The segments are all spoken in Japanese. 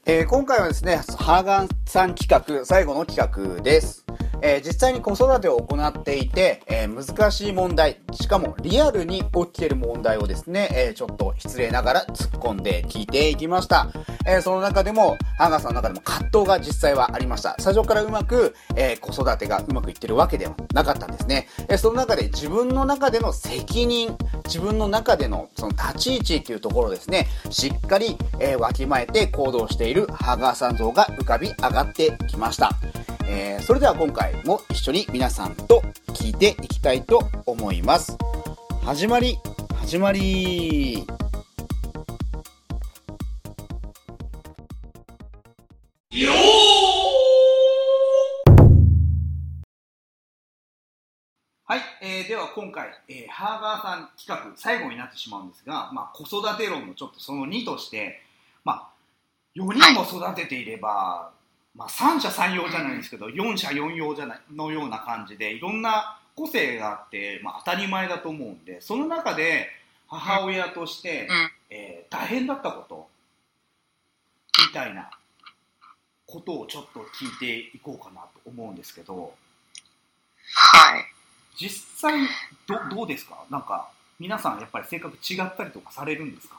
今回はですね、ハーガンさん企画、最後の企画です。実際に子育てを行っていて、難しい問題、しかもリアルに起きている問題をですね、ちょっと失礼ながら突っ込んで聞いていきました。その中でも、ハーガンさんの中でも葛藤が実際はありました。最初からうまく、子育てがうまくいってるわけではなかったんですね。その中で自分の中での責任、自分の中でのその立ち位置っていうところですね、しっかり、わきまえて行動しているハーガーさん像が浮かび上がってきました。それでは今回も一緒に皆さんと聞いていきたいと思います。始まり。はい、では今回、ハーガーさん企画最後になってしまうんですが、子育て論のちょっとその2として、4人も育てていれば、三者三様じゃないんですけど、四者四様のような感じでいろんな個性があって、当たり前だと思うんで、その中で母親として、大変だったことみたいなことをちょっと聞いていこうかなと思うんですけど、 はい。 実際どうですか？なんか皆さんやっぱり性格違ったりとかされるんですか？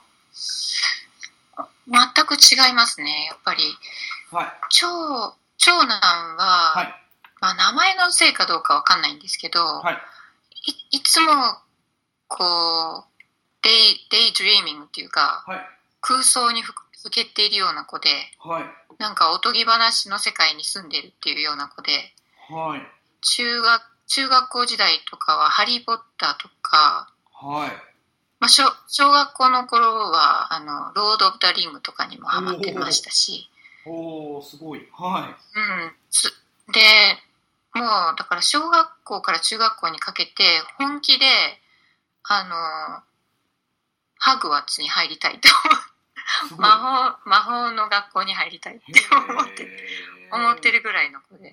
全く違いますね。やっぱり、 はい、 長男は、 はい、 名前のせいかどうかわかんないんですけど、 はい、 いつもこうデイドリーミングっていうか、 はい、 空想にふけているような子で、 はい、 なんかおとぎ話の世界に住んでるっていうような子で、 はい、 中学校時代とかはハリーポッターとか、 はい、 小学校の頃はロード・オブ・ザ・リングとかにもハマってましたし、 おーすごい、はい、 でもうだから小学校から中学校にかけて本気でハグワッツに入りたいと魔法の学校に入りたいって思ってるぐらいの子で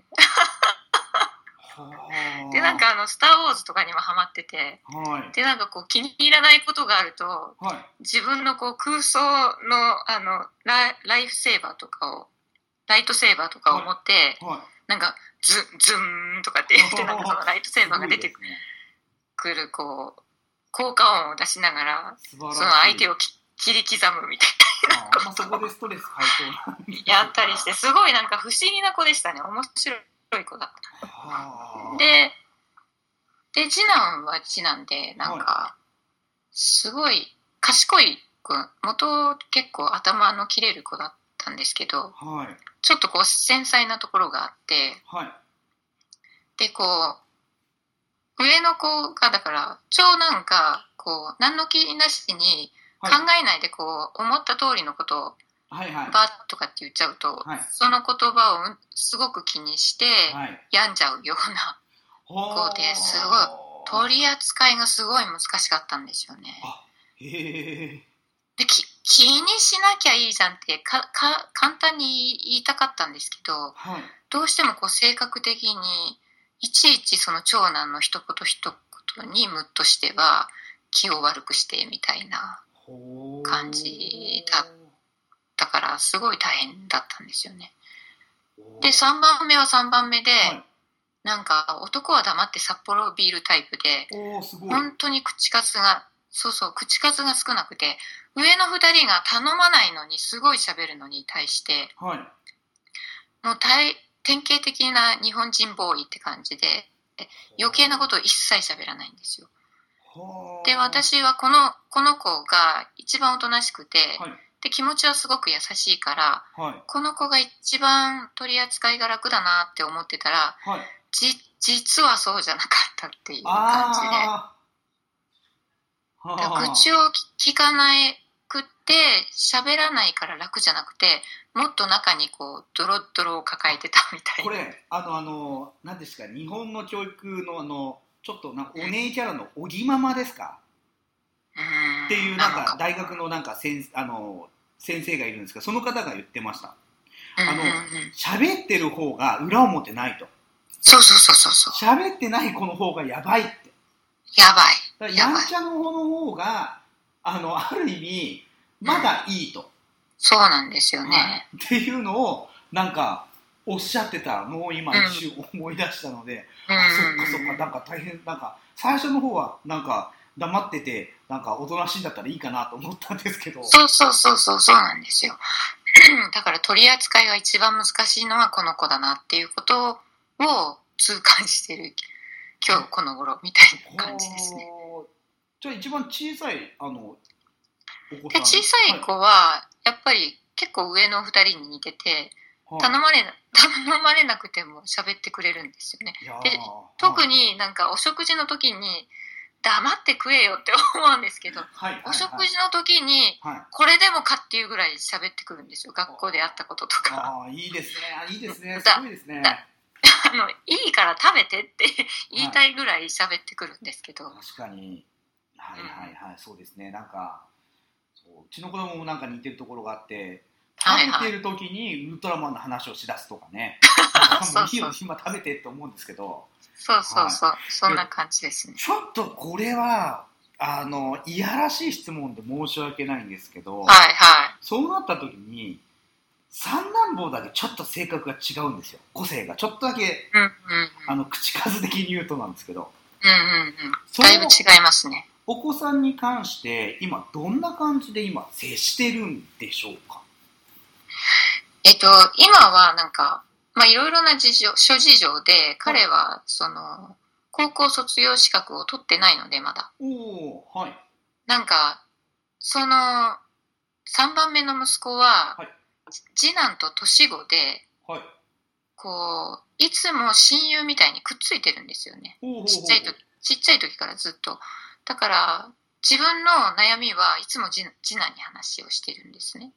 でなんかスター・ウォーズとかにもハマってて、 はい、 でなんかこう気に入らないことがあると、 はい、 自分のこう空想のライトセーバーとかを持って、 はい、 なんかズーンとかって言ってなんかそのライトセーバーが出てくるこう効果音を出しながらその相手を切り刻むみたいなそこでストレス解消やったりして、すごいなんか不思議な子でしたね。面白い子だった。で次男は次男でなんかすごい賢い子、元結構頭の切れる子だったんですけど、 はい、 ちょっとこう繊細なところがあって、 はい、 でこう上の子がだから長男がこう何の気なしに考えないでこう思った通りのことをはいはい、 バッとかって言っちゃうと、 はい、 その言葉をすごく気にして病んじゃうような子で、すごい取り扱いがすごい難しかったんですよね。で気にしなきゃいいじゃんって簡単に言いたかったんですけど、 はい、 どうしてもこう性格的にいちいちその長男の一言一言にムッとしては気を悪くしてみたいな感じだったからすごい大変だったんですよね。で3番目は3番目で、はい、なんか男は黙って札幌ビールタイプで本当に口数が少なくて、上の2人が頼まないのにすごい喋るのに対して、 はい、 もう典型的な日本人ボーイって感じで余計なことを一切喋らないんですよ。で私はこの子が一番おとなしくて、はい、で気持ちはすごく優しいから、はい、この子が一番取り扱いが楽だなって思ってたら、はい、実はそうじゃなかったっていう感じで、口を聞かなくって喋らないから楽じゃなくて、もっと中にこうドロドロを抱えてたみたいな。 これ何ですか、日本の教育のちょっとお姉キャラのおぎママですかっていうなんか大学のなんか先生がいるんですけど、その方が言ってました。喋ってる方が裏表ないと。 そう。 喋ってない子の方がやばいって。 やばい。 やんちゃの方の方がある意味まだいいと。 そうなんですよね、 はい、っていうのをなんかおっしゃってたのを今一瞬思い出したので、あ、そっかそっか、なんか大変、なんか最初の方はなんか黙っててなんかおとなしいんだったらいいかなと思ったんですけど、 そうなんですよだから取り扱いが一番難しいのはこの子だなっていうことを痛感してる今日この頃みたいな感じですね。 じゃあ一番小さいお子さんで、小さい子はやっぱり結構上の2人に似てて、 はい、 頼まれなくても喋ってくれるんですよね。で、特になんかお食事の時に黙って食えよって思うんですけど、お食事の時にこれでもかっていうぐらい喋ってくるんですよ。学校で会ったこととか。 いいですね、いいですね、すごいですね。 いいから食べてって言いたいぐらい喋ってくるんですけど、 確かに、はいはいはい、そうですね。なんかうちの子供もなんか似てるところがあって、食べてる時にウルトラマンの話をしだすとかね、もういいよ今食べてって思うんですけど、 そう、そんな感じですね。 ちょっとこれはいやらしい質問で申し訳ないんですけど、そうなった時に三男坊だけちょっと性格が違うんですよ。個性がちょっとだけ、口数的に言うとなんですけど、 だいぶ違いますね。 お子さんに関して今どんな感じで今接してるんでしょうか？ 今はなんかいろいろな諸事情で彼はその高校卒業資格を取ってないのでまだ。なんかその3番目の息子は、次男と年子で、こういつも親友みたいにくっついてるんですよね。ちっちゃい時からずっと。だから自分の悩みはいつも次男に話をしてるんですね。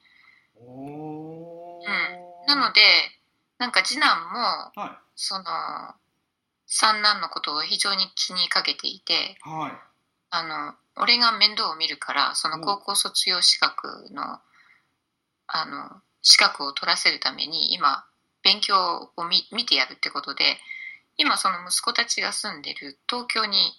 なのでなんか次男も、その三男のことを非常に気にかけていて、俺が面倒を見るからその高校卒業資格の資格を取らせるために今勉強を見てやるってことで、今その息子たちが住んでる東京に、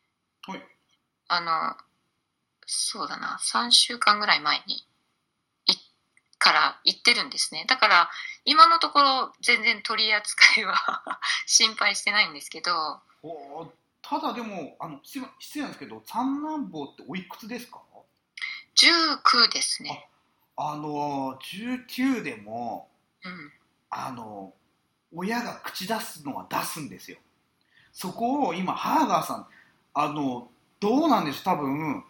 そうだな、3週間ぐらい前にから行ってるんですね。だから今のところ全然取り扱いは心配してないんですけど。 ただでも失礼なんですけど、三男坊っておいくつですか ？19ですね。 19でも、親が口出すのは出すんですよ。そこを今ハーガーさんどうなんでしょう、多分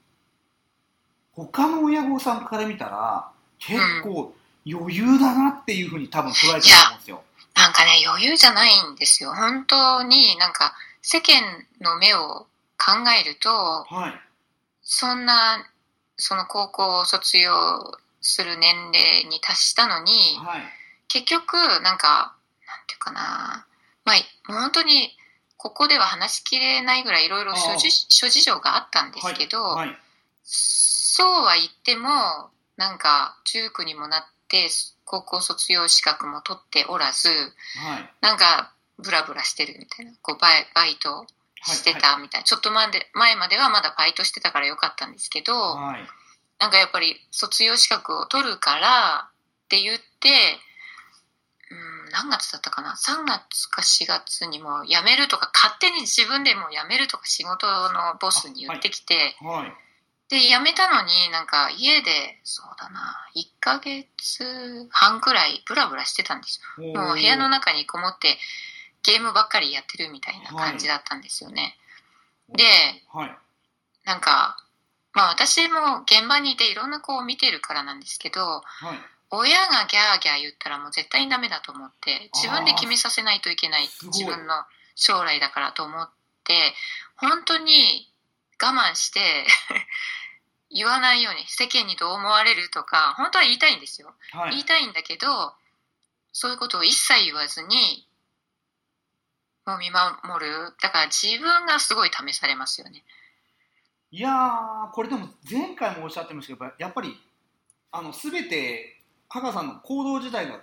他の親御さんから見たら結構余裕だなっていうふうに多分捉えてると思うんですよ。 なんかね、余裕じゃないんですよ。本当になんか世間の目を考えると、その高校を卒業する年齢に達したのに、結局なんかなんていうかな、もう本当にここでは話しきれないぐらいいろいろ諸事情があったんですけど、そうは言ってもなんか19にもなって高校卒業資格も取っておらず、なんかブラブラしてるみたいな、こうバイトしてたみたいな、ちょっと前まではまだバイトしてたからよかったんですけど、なんかやっぱり卒業資格を取るからって言って、何月だったかな、3月か4月にも辞めるとか、勝手に自分でも辞めるとか仕事のボスに言ってきて、で辞めたのになんか家でそうだな1ヶ月半くらいブラブラしてたんですよ。もう部屋の中にこもってゲームばっかりやってるみたいな感じだったんですよね。で、なんか私も現場にいていろんな子を見てるからなんですけど、親がギャーギャー言ったらもう絶対にダメだと思って、自分で決めさせないといけない、自分の将来だからと思って、本当に我慢して言わないように、世間にどう思われるとか本当は言いたいんですよ、言いたいんだけど、そういうことを一切言わずにもう見守る。だから自分がすごい試されますよね。 いやー、これでも前回もおっしゃってましたけど、やっぱり全て加賀さんの行動自体が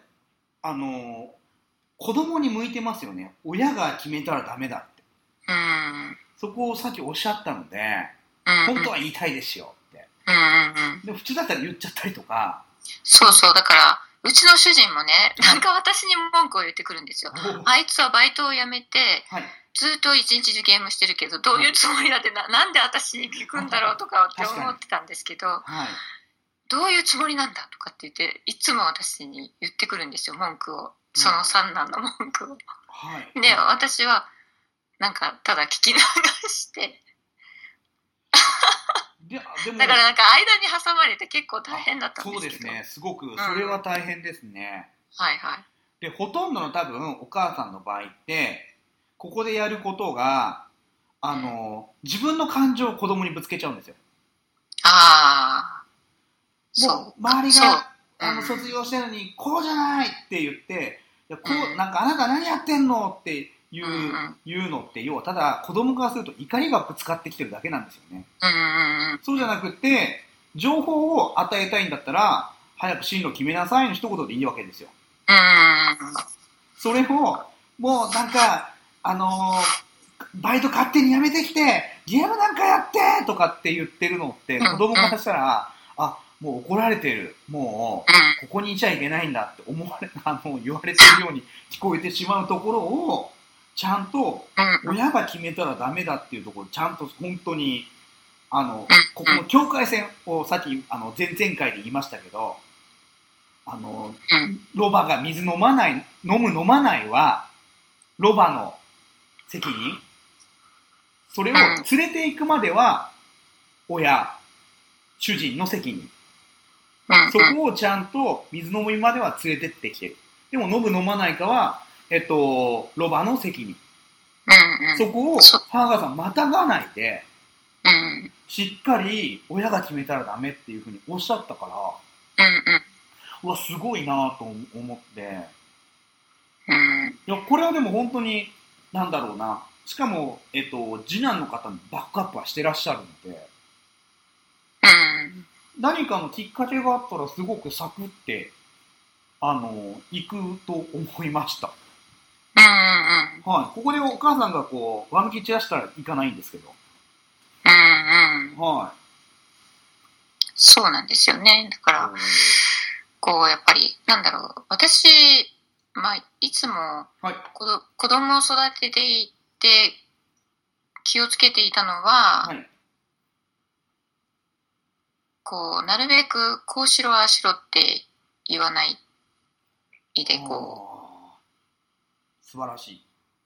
子供に向いてますよね。親が決めたらダメだって、そこをさっきおっしゃったので、本当は言いたいですよって、で普通だったら言っちゃったりとか、 そうそう、だから、うちの主人もね、なんか私に文句を言ってくるんですよ。あいつはバイトを辞めて、 はい、 ずっと一日中ゲームしてるけど、どういうつもりだってなんで私に聞くんだろうとかって思ってたんですけど、 はい、 どういうつもりなんだとかって言って、いつも私に言ってくるんですよ、文句を。その三男の文句を。 はい、 で、私は、なんか、ただ聞き流して、 でもだからなんか間に挟まれて結構大変だったんですけど。 そうですね、すごくそれは大変ですね。 はいはい。 で、ほとんどの多分お母さんの場合ってここでやることが自分の感情を子供にぶつけちゃうんですよ。 ああ。 もう周りが卒業してるのにこうじゃないって言って、いやこうなんかあなた何やってんのって言うのって、要はただ子供からすると怒りがぶつかってきてるだけなんですよね。そうじゃなくて、情報を与えたいんだったら早く進路決めなさいの一言でいいわけですよ。それをもうなんかバイト勝手にやめてきてゲームなんかやってとかって言ってるのって子供からしたら、あ、もう怒られてる、もうここにいちゃいけないんだって言われてるように聞こえてしまうところをちゃんと親が決めたらダメだっていうところ、ちゃんと本当にここの境界線をさっき前々回で言いましたけど、ロバが水飲まないはロバの責任、それを連れて行くまでは親、主人の責任、そこをちゃんと水飲みまでは連れてってきてる。でも飲む飲まないかはロバの責任。そこをファーガーさんまたがないで、しっかり親が決めたらダメっていうふうにおっしゃったから、うわ、すごいなと思って、いや、これはでも本当になんだろうな、しかも次男の方にバックアップはしてらっしゃるので、何かのきっかけがあったらすごくサクって行くと思いました。はい、ここでお母さんがこうわめき散らしたらいかないんですけど、はい、 そうなんですよね。だからこうやっぱりなんだろう、私、いつも子供を育てていて気をつけていたのは、こうなるべくこうしろああしろって言わないで、こう素晴らしい。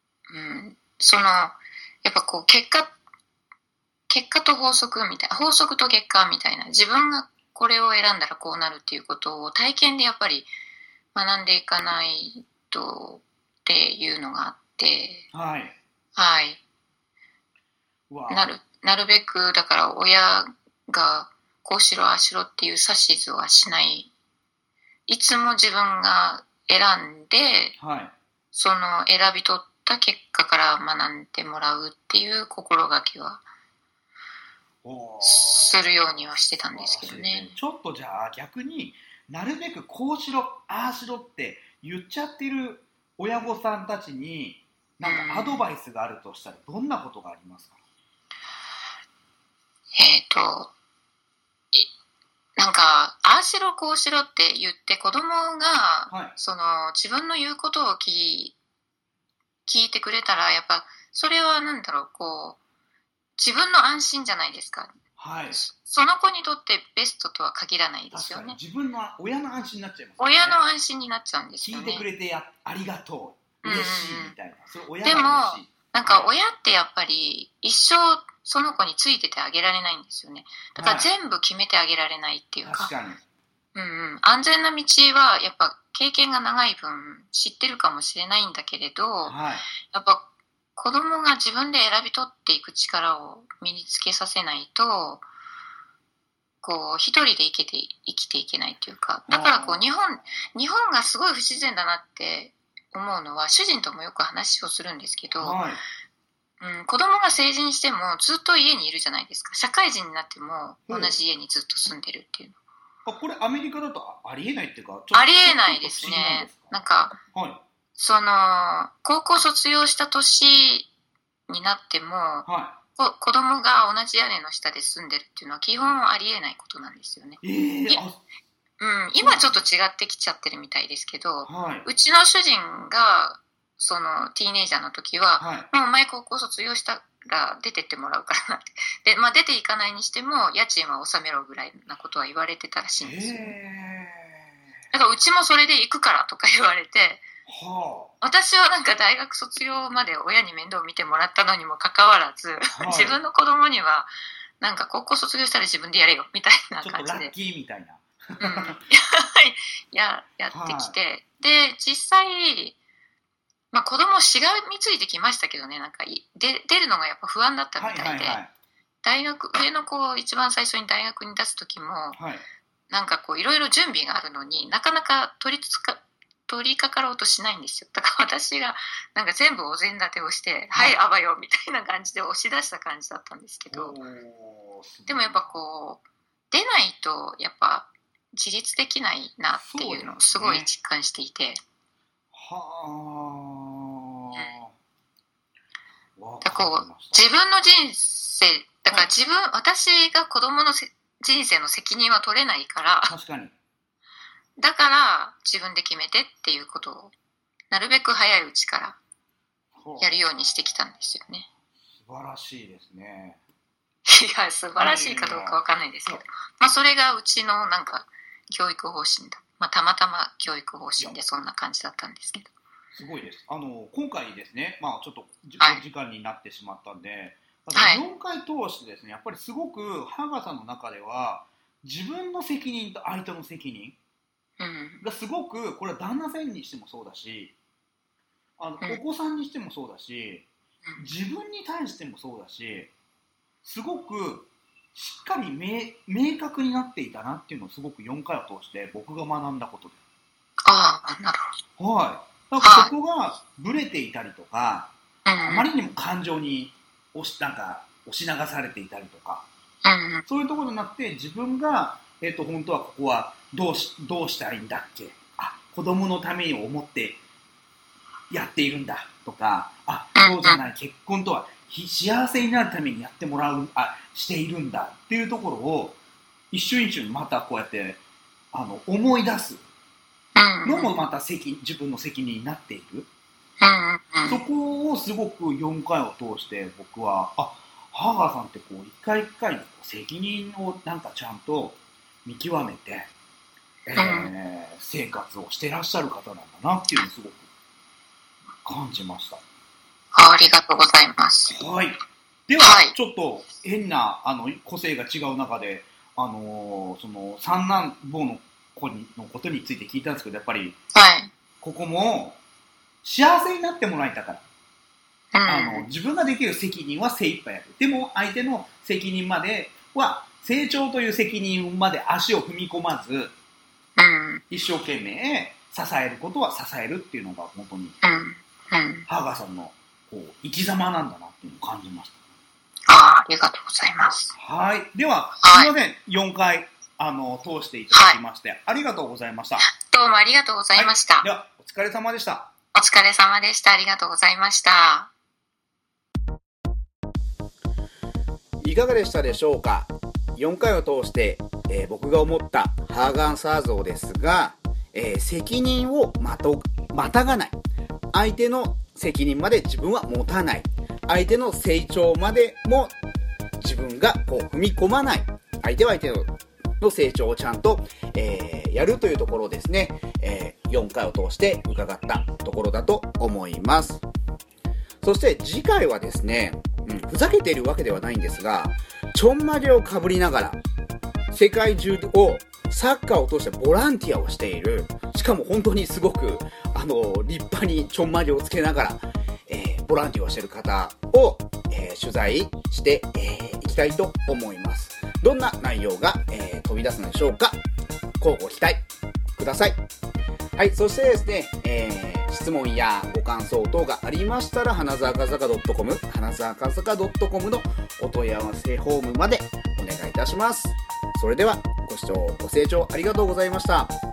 やっぱこう結果と法則みたいな、法則と結果みたいな、自分がこれを選んだらこうなるっていうことを体験でやっぱり学んでいかないとっていうのがあって、 はい、 なるべくだから親がこうしろああしろっていう指図はしない、いつも自分が選んで、その選び取った結果から学んでもらうっていう心がけはするようにはしてたんですけどね。 ちょっとじゃあ逆になるべくこうしろああしろって言っちゃってる親御さんたちになんかアドバイスがあるとしたらどんなことがありますか？ なんかああしろこうしろって言って子供が、その自分の言うことを聞いてくれたら、やっぱそれはなんだろう、こう自分の安心じゃないですか。その子にとってベストとは限らないですよね。 自分の親の安心になっちゃいますね。 親の安心になっちゃうんですよね。 聞いてくれてありがとう、嬉しいみたいな。それ親でもなんか親ってやっぱり一生その子についててあげられないんですよね。だから全部決めてあげられないっていうか、安全な道はやっぱ経験が長い分知ってるかもしれないんだけれど、やっぱ子供が自分で選び取っていく力を身につけさせないと、こう一人で生きていけないっていうか、だからこう日本がすごい不自然だなって思うのは、主人ともよく話をするんですけど、子供が成人してもずっと家にいるじゃないですか。社会人になっても同じ家にずっと住んでるっていうの。 これアメリカだとありえないっていうか、 ありえないですね。なんか、その高校卒業した年になっても、子供が同じ屋根の下で住んでるっていうのは基本ありえないことなんですよね。 今ちょっと違ってきちゃってるみたいですけど、うちの主人がそのティーネイジャーの時は、もうお前高校卒業したら出てってもらうからなってで、出ていかないにしても家賃は納めろぐらいなことは言われてたらしいんですよ。だからうちもそれで行くからとか言われて、私はなんか大学卒業まで親に面倒見てもらったのにもかかわらず、自分の子供にはなんか高校卒業したら自分でやれよみたいな感じで、ちょっとラッキーみたいなやってきて、で実際子供しがみついてきましたけどね、なんか出るのがやっぱ不安だったみたいで、大学上の子一番最初に大学に出す時も、なんかこういろいろ準備があるのになかなか取り掛かろうとしないんですよ。だから私がなんか全部お膳立てをしてはいあばよみたいな感じで押し出した感じだったんですけど、でもやっぱこう出ないとやっぱ自立できないなっていうのをすごい実感していて、だからこう自分の人生だから私が子供の人生の責任は取れないから、 確かにだから自分で決めてっていうことをなるべく早いうちからやるようにしてきたんですよね。 素晴らしいですね。 いや素晴らしいかどうかわかんないですけど、それがうちのなんか教育方針だ。たまたま教育方針でそんな感じだったんですけど。 すごいです。今回ですね、ちょっと時間になってしまったんで、4回通してですね、やっぱりすごくハガさんの中では自分の責任と相手の責任がすごく、これは旦那さんにしてもそうだし、お子さんにしてもそうだし、自分に対してもそうだし、すごくしっかり明確になっていたなっていうのをすごく4回を通して僕が学んだことで。 なるほど。 なんかそこがブレていたりとか、あまりにも感情に押し流されていたりとか、そういうところになって自分が、本当はここはどうしたらいいんだっけ、子供のために思ってやっているんだとか、そうじゃない、結婚とは幸せになるためにやってもらうしているんだっていうところを一瞬一瞬またこうやって思い出すのもまた自分の責任になっている、そこをすごく4回を通して僕はハガさんってこう一回一回の責任をなんかちゃんと見極めて、生活をしていらっしゃる方なんだなっていうのをすごく感じました。 ありがとうございます。 では、ちょっと変な個性が違う中で、その三男坊の子のことについて聞いたんですけど、やっぱり、ここも幸せになってもらいたから、自分ができる責任は精一杯やる。でも相手の責任までは成長という責任まで足を踏み込まず、一生懸命支えることは支えるっていうのが本当に、ハガさんのこう生き様なんだなっていうのを感じました。 ありがとうございます。 では、すみません、4回通していただきまして、ありがとうございました。 どうもありがとうございました。 では、お疲れ様でした。 お疲れ様でした。ありがとうございました。 いかがでしたでしょうか。4回を通して、僕が思ったハーガンサー像ですが、責任をまたがない、相手の責任まで自分は持たない、相手の成長までも自分がこう踏み込まない、相手は相手の成長をちゃんと、やるというところをですね、4回を通して伺ったところだと思います。そして次回はですね、ふざけているわけではないんですが、ちょんまげをかぶりながら世界中をサッカーを通してボランティアをしている、しかも本当にすごく立派にちょんまげをつけながら、ボランティアをしている方を、取材していきたいと思います。どんな内容が、飛び出すのでしょうか。乞うご期待ください。そしてですね、質問やご感想等がありましたら、花沢赤坂 .com 花沢赤坂 .com のお問い合わせフォームまでお願いいたします。それではご視聴ご清聴ありがとうございました。